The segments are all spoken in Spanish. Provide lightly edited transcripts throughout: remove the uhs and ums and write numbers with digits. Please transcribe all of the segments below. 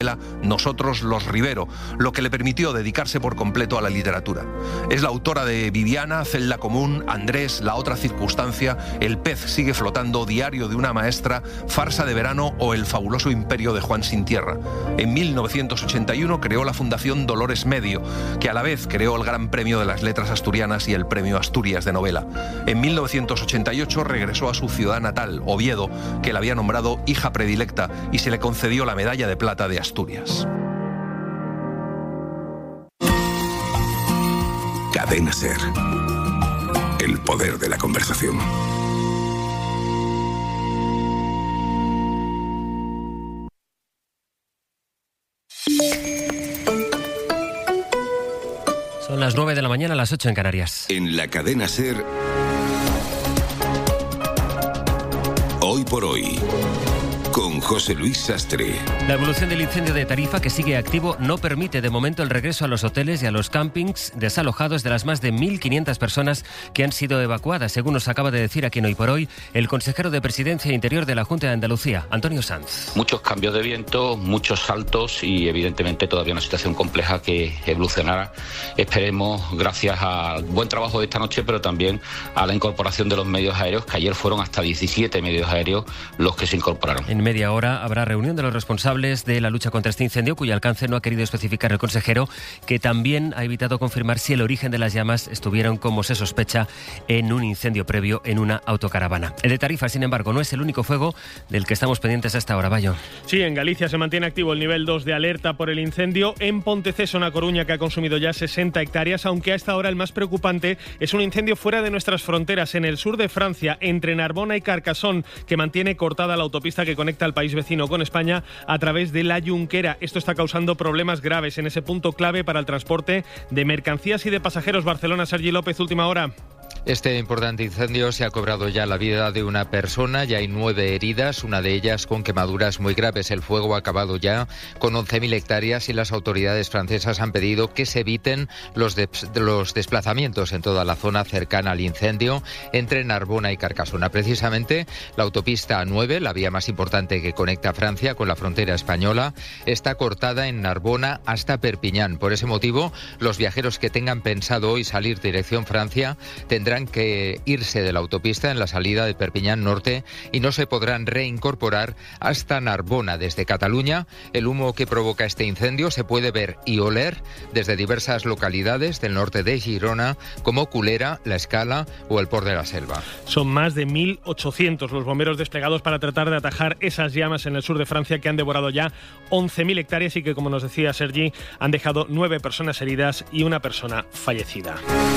novela Nosotros los Rivero, lo que le permitió dedicarse por completo a la literatura. Es la autora de Viviana, Celda Común, Andrés, La otra circunstancia, El pez sigue flotando, Diario de una maestra, Farsa de verano o El fabuloso imperio de Juan sin tierra. En 1981 creó la Fundación Dolores Medio, que a la vez creó el Gran Premio de las Letras Asturianas y el Premio Asturias de Novela. En 1988 regresó a su ciudad natal, Oviedo, que la había nombrado hija predilecta, y se le concedió la Medalla de Plata de Asturias. Cadena SER. El poder de la conversación. Son las 9 de la mañana, las 8 en Canarias. En la Cadena SER, Hoy por Hoy, con José Luis Sastre. La evolución del incendio de Tarifa, que sigue activo, no permite de momento el regreso a los hoteles y a los campings desalojados de las más de 1.500 personas que han sido evacuadas, según nos acaba de decir aquí en Hoy por Hoy el consejero de Presidencia e Interior de la Junta de Andalucía, Antonio Sanz. Muchos cambios de viento, muchos saltos y evidentemente todavía una situación compleja que evolucionará. Esperemos, gracias al buen trabajo de esta noche, pero también a la incorporación de los medios aéreos, que ayer fueron hasta 17 medios aéreos los que se incorporaron. En media hora habrá reunión de los responsables de la lucha contra este incendio, cuyo alcance no ha querido especificar el consejero, que también ha evitado confirmar si el origen de las llamas estuvieron, como se sospecha, en un incendio previo en una autocaravana. El de Tarifa, sin embargo, no es el único fuego del que estamos pendientes hasta ahora, Bayo. Sí, en Galicia se mantiene activo el nivel 2 de alerta por el incendio en Ponteceso, na Coruña, que ha consumido ya 60 hectáreas, aunque a esta hora el más preocupante es un incendio fuera de nuestras fronteras, en el sur de Francia, entre Narbona y Carcassonne, que mantiene cortada la autopista que conecta al país vecino con España a través de la Junquera. Esto está causando problemas graves en ese punto clave para el transporte de mercancías y de pasajeros. Barcelona, Sergi López, última hora. Este importante incendio se ha cobrado ya la vida de una persona, ya hay 9 heridas, una de ellas con quemaduras muy graves. El fuego ha acabado ya con 11.000 hectáreas y las autoridades francesas han pedido que se eviten los desplazamientos en toda la zona cercana al incendio entre Narbona y Carcasona. Precisamente la autopista A9, la vía más importante que conecta Francia con la frontera española, está cortada en Narbona hasta Perpiñán. Por ese motivo, los viajeros que tengan pensado hoy salir dirección Francia tendrán que irse de la autopista en la salida de Perpiñán Norte y no se podrán reincorporar hasta Narbona. Desde Cataluña, el humo que provoca este incendio se puede ver y oler desde diversas localidades del norte de Girona, como Culera, La Escala o el Port de la Selva. Son más de 1.800 los bomberos desplegados para tratar de atajar esas llamas en el sur de Francia, que han devorado ya 11.000 hectáreas y que, como nos decía Sergi, han dejado 9 personas heridas y una persona fallecida.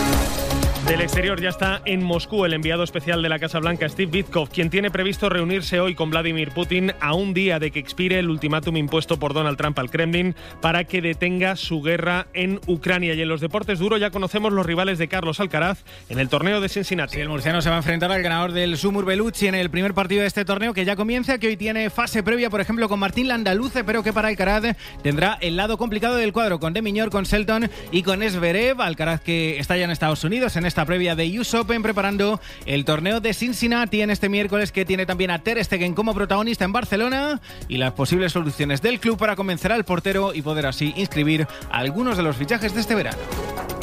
Del exterior ya está en Moscú el enviado especial de la Casa Blanca, Steve Witkoff, quien tiene previsto reunirse hoy con Vladimir Putin a un día de que expire el ultimátum impuesto por Donald Trump al Kremlin para que detenga su guerra en Ucrania. Y en los deportes duros ya conocemos los rivales de Carlos Alcaraz en el torneo de Cincinnati. Sí, el murciano se va a enfrentar al ganador del Sumur Bellucci en el primer partido de este torneo, que ya comienza, que hoy tiene fase previa, por ejemplo, con Martín Landaluce, pero que para Alcaraz tendrá el lado complicado del cuadro, con De Minaur, con Shelton y con Zverev. Alcaraz, que está ya en Estados Unidos en esta previa de US Open, preparando el torneo de Cincinnati en este miércoles, que tiene también a Ter Stegen como protagonista en Barcelona, y las posibles soluciones del club para convencer al portero y poder así inscribir algunos de los fichajes de este verano.